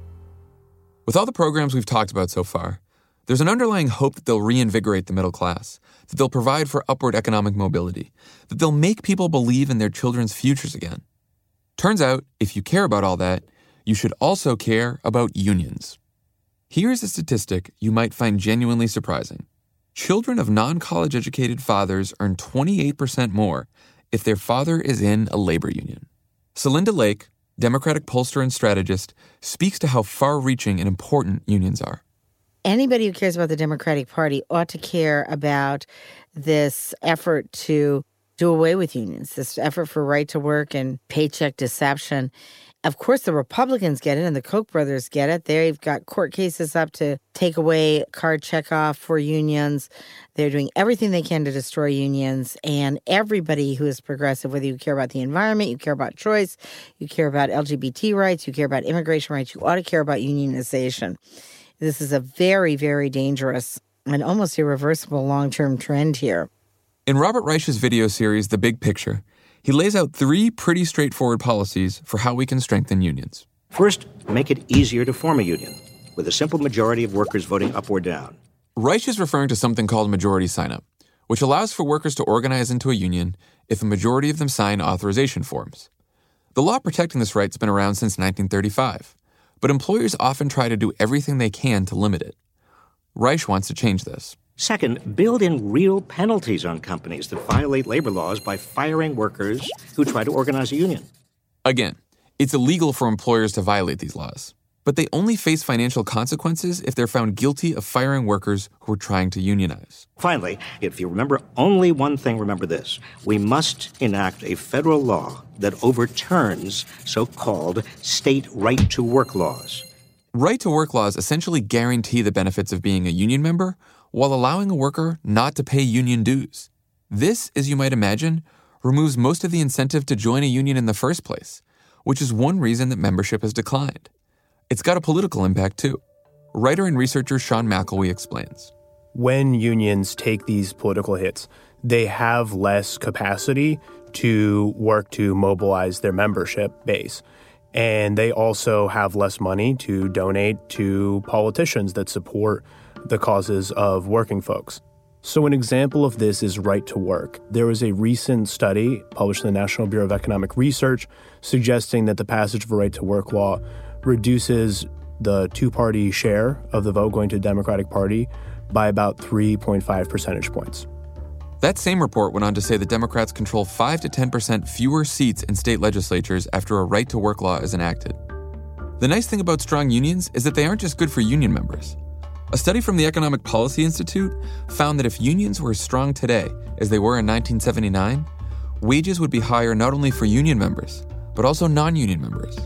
With all the programs we've talked about so far, there's an underlying hope that they'll reinvigorate the middle class, that they'll provide for upward economic mobility, that they'll make people believe in their children's futures again. Turns out, if you care about all that, you should also care about unions. Here's a statistic you might find genuinely surprising. Children of non-college educated fathers earn twenty-eight percent more if their father is in a labor union. Celinda Lake, Democratic pollster and strategist, speaks to how far-reaching and important unions are. Anybody who cares about the Democratic Party ought to care about this effort to do away with unions, this effort for right to work and paycheck deception. Of course, the Republicans get it and the Koch brothers get it. They've got court cases up to take away card checkoff for unions. They're doing everything they can to destroy unions. And everybody who is progressive, whether you care about the environment, you care about choice, you care about L G B T rights, you care about immigration rights, you ought to care about unionization. This is a very, very dangerous and almost irreversible long-term trend here. In Robert Reich's video series, The Big Picture, he lays out three pretty straightforward policies for how we can strengthen unions. First, make it easier to form a union, with a simple majority of workers voting up or down. Reich is referring to something called majority sign-up, which allows for workers to organize into a union if a majority of them sign authorization forms. The law protecting this right's been around since nineteen thirty-five, but employers often try to do everything they can to limit it. Reich wants to change this. Second, build in real penalties on companies that violate labor laws by firing workers who try to organize a union. Again, it's illegal for employers to violate these laws, but they only face financial consequences if they're found guilty of firing workers who are trying to unionize. Finally, if you remember only one thing, remember this. We must enact a federal law that overturns so-called state right-to-work laws. Right-to-work laws essentially guarantee the benefits of being a union member while allowing a worker not to pay union dues. This, as you might imagine, removes most of the incentive to join a union in the first place, which is one reason that membership has declined. It's got a political impact, too. Writer and researcher Sean McElwee explains. When unions take these political hits, they have less capacity to work to mobilize their membership base. And they also have less money to donate to politicians that support the causes of working folks. So an example of this is right to work. There was a recent study published in the National Bureau of Economic Research suggesting that the passage of a right to work law reduces the two-party share of the vote going to the Democratic Party by about three point five percentage points. That same report went on to say that Democrats control five to ten percent fewer seats in state legislatures after a right to work law is enacted. The nice thing about strong unions is that they aren't just good for union members. A study from the Economic Policy Institute found that if unions were as strong today as they were in nineteen seventy-nine, wages would be higher not only for union members, but also non-union members.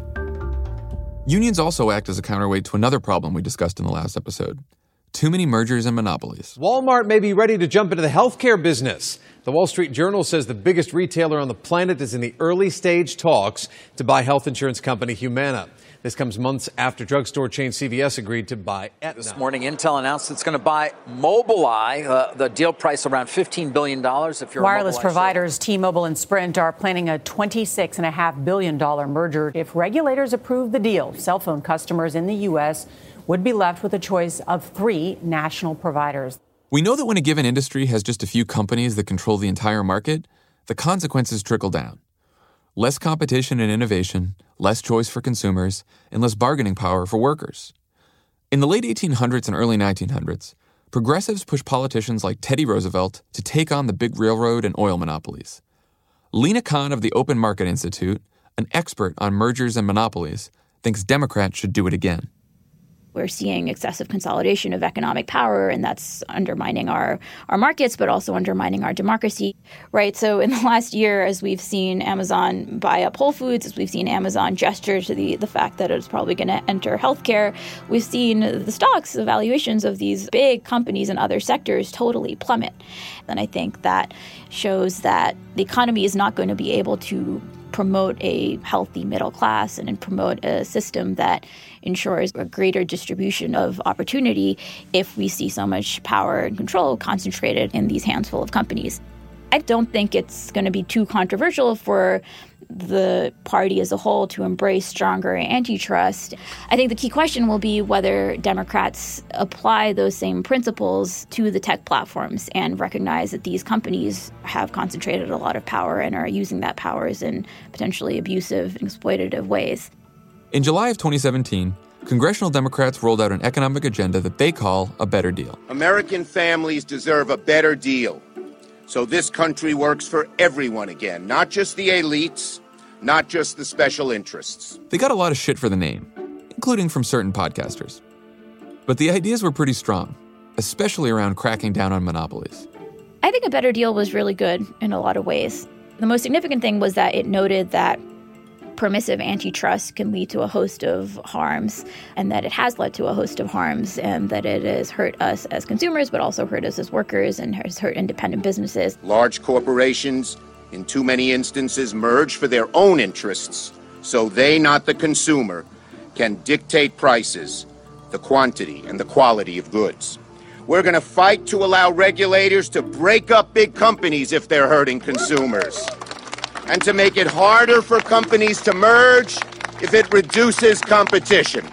Unions also act as a counterweight to another problem we discussed in the last episode: too many mergers and monopolies. Walmart may be ready to jump into the healthcare business. The Wall Street Journal says the biggest retailer on the planet is in the early stage talks to buy health insurance company Humana. This comes months after drugstore chain C V S agreed to buy Aetna. This morning, Intel announced it's going to buy Mobileye, uh, the deal price around fifteen billion dollars. If you're Wireless a providers T-Mobile and Sprint are planning a twenty-six point five billion dollars merger. If regulators approve the deal, cell phone customers in the U S would be left with a choice of three national providers. We know that when a given industry has just a few companies that control the entire market, the consequences trickle down. Less competition and innovation, less choice for consumers, and less bargaining power for workers. In the late eighteen hundreds and early nineteen hundreds, progressives pushed politicians like Teddy Roosevelt to take on the big railroad and oil monopolies. Lena Khan of the Open Market Institute, an expert on mergers and monopolies, thinks Democrats should do it again. We're seeing excessive consolidation of economic power, and that's undermining our, our markets, but also undermining our democracy, right? So in the last year, as we've seen Amazon buy up Whole Foods, as we've seen Amazon gesture to the, the fact that it's probably going to enter healthcare, we've seen the stocks, the valuations of these big companies in other sectors totally plummet. And I think that shows that the economy is not going to be able to promote a healthy middle class and promote a system that ensures a greater distribution of opportunity if we see so much power and control concentrated in these handful of companies. I don't think it's going to be too controversial for the party as a whole to embrace stronger antitrust. I think the key question will be whether Democrats apply those same principles to the tech platforms and recognize that these companies have concentrated a lot of power and are using that power in potentially abusive and exploitative ways. In July of twenty seventeen, congressional Democrats rolled out an economic agenda that they call a better deal. American families deserve a better deal. So this country works for everyone again, not just the elites, not just the special interests. They got a lot of shit for the name, including from certain podcasters. But the ideas were pretty strong, especially around cracking down on monopolies. I think a better deal was really good in a lot of ways. The most significant thing was that it noted that permissive antitrust can lead to a host of harms, and that it has led to a host of harms, and that it has hurt us as consumers, but also hurt us as workers and has hurt independent businesses. Large corporations, in too many instances, merge for their own interests, so they, not the consumer, can dictate prices, the quantity and the quality of goods. We're going to fight to allow regulators to break up big companies if they're hurting consumers, and to make it harder for companies to merge if it reduces competition.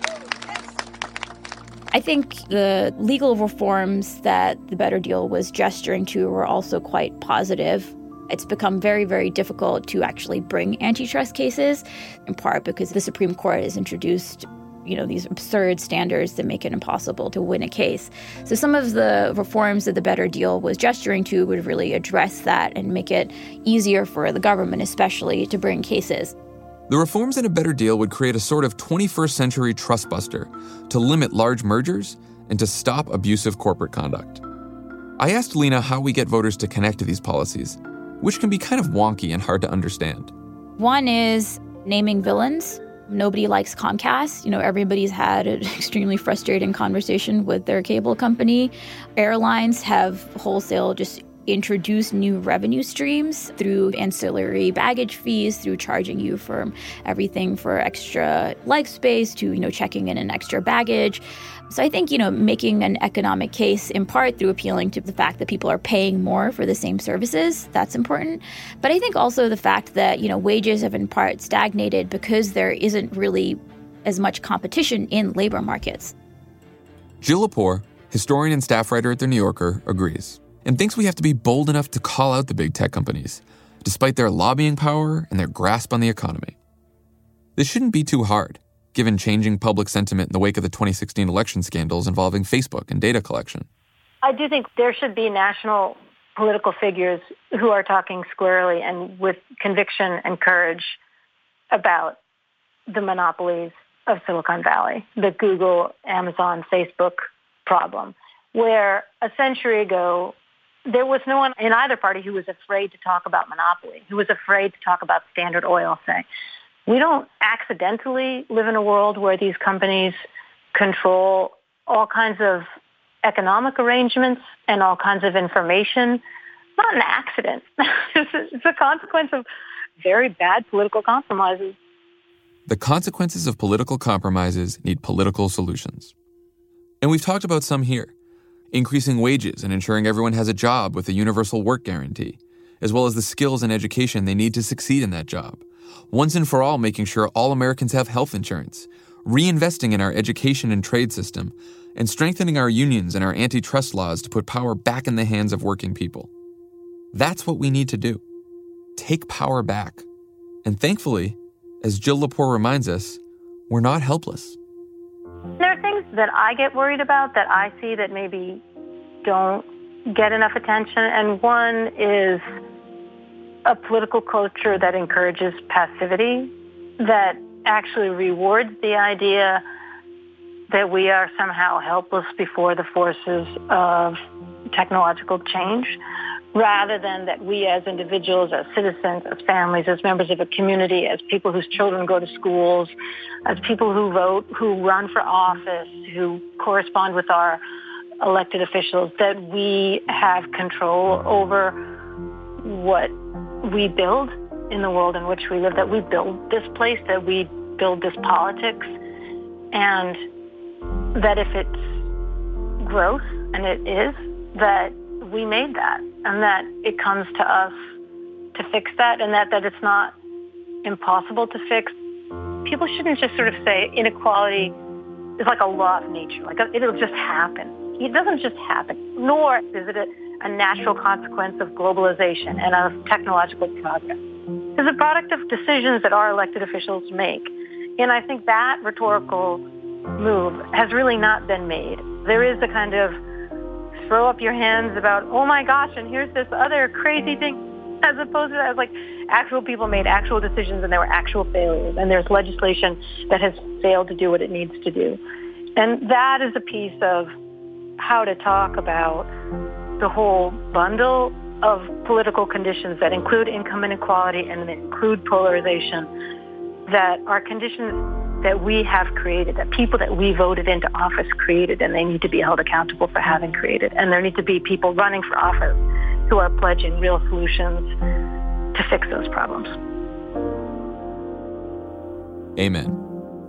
I think the legal reforms that the Better Deal was gesturing to were also quite positive. It's become very, very difficult to actually bring antitrust cases, in part because the Supreme Court has introduced, you know, these absurd standards that make it impossible to win a case. So some of the reforms that the Better Deal was gesturing to would really address that and make it easier for the government, especially, to bring cases. The reforms in a Better Deal would create a sort of twenty-first century trust buster to limit large mergers and to stop abusive corporate conduct. I asked Lena how we get voters to connect to these policies, which can be kind of wonky and hard to understand. One is naming villains. Nobody likes Comcast. You know, everybody's had an extremely frustrating conversation with their cable company. Airlines have wholesale just introduced new revenue streams through ancillary baggage fees, through charging you for everything for extra leg space to, you know, checking in an extra baggage. So I think, you know, making an economic case in part through appealing to the fact that people are paying more for the same services, that's important. But I think also the fact that, you know, wages have in part stagnated because there isn't really as much competition in labor markets. Jill Lepore, historian and staff writer at The New Yorker, agrees and thinks we have to be bold enough to call out the big tech companies, despite their lobbying power and their grasp on the economy. This shouldn't be too hard, given changing public sentiment in the wake of the twenty sixteen election scandals involving Facebook and data collection. I do think there should be national political figures who are talking squarely and with conviction and courage about the monopolies of Silicon Valley, the Google, Amazon, Facebook problem, where a century ago, there was no one in either party who was afraid to talk about monopoly, who was afraid to talk about Standard Oil, say. We don't accidentally live in a world where these companies control all kinds of economic arrangements and all kinds of information. Not an accident. It's a consequence of very bad political compromises. The consequences of political compromises need political solutions. And we've talked about some here. Increasing wages and ensuring everyone has a job with a universal work guarantee, as well as the skills and education they need to succeed in that job. Once and for all, making sure all Americans have health insurance, reinvesting in our education and trade system, and strengthening our unions and our antitrust laws to put power back in the hands of working people. That's what we need to do. Take power back. And thankfully, as Jill Lepore reminds us, we're not helpless. There are things that I get worried about that I see that maybe don't get enough attention, and one is a political culture that encourages passivity, that actually rewards the idea that we are somehow helpless before the forces of technological change, rather than that we as individuals, as citizens, as families, as members of a community, as people whose children go to schools, as people who vote, who run for office, who correspond with our elected officials, that we have control over what we build in the world in which we live, that we build this place, that we build this politics, and that if it's growth, and it is, that we made that, and that it comes to us to fix that, and that, that it's not impossible to fix. People shouldn't just sort of say inequality is like a law of nature, like it'll just happen. It doesn't just happen, nor is it a, a natural consequence of globalization and of technological progress. It's a product of decisions that our elected officials make. And I think that rhetorical move has really not been made. There is a kind of throw up your hands about, oh my gosh, and here's this other crazy thing, as opposed to that, like actual people made actual decisions and there were actual failures, and there's legislation that has failed to do what it needs to do. And that is a piece of how to talk about the whole bundle of political conditions that include income inequality and that include polarization, that are conditions that we have created, that people that we voted into office created, and they need to be held accountable for having created. And there need to be people running for office who are pledging real solutions to fix those problems. Amen.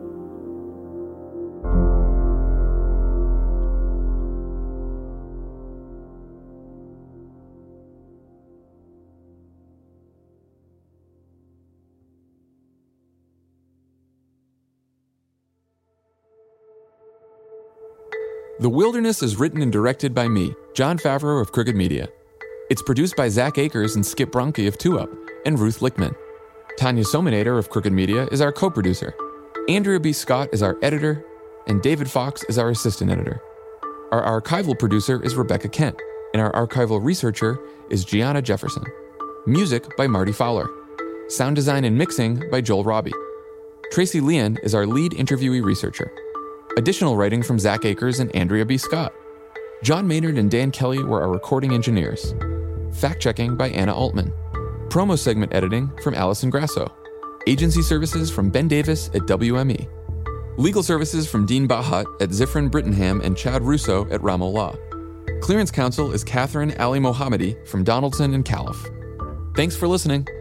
The Wilderness is written and directed by me, Jon Favreau of Crooked Media. It's produced by Zach Akers and Skip Bronke of two up, and Ruth Lichtman. Tanya Somanader of Crooked Media is our co-producer. Andrea B. Scott is our editor, and David Fox is our assistant editor. Our archival producer is Rebecca Kent, and our archival researcher is Gianna Jefferson. Music by Marty Fowler. Sound design and mixing by Joel Robbie. Tracy Leon is our lead interviewee researcher. Additional writing from Zach Akers and Andrea B. Scott. John Maynard and Dan Kelly were our recording engineers. Fact-checking by Anna Altman. Promo segment editing from Allison Grasso. Agency services from Ben Davis at W M E. Legal services from Dean Bahat at Zifrin Brittenham and Chad Russo at Ramo Law. Clearance counsel is Catherine Ali Mohammadi from Donaldson and Califf. Thanks for listening.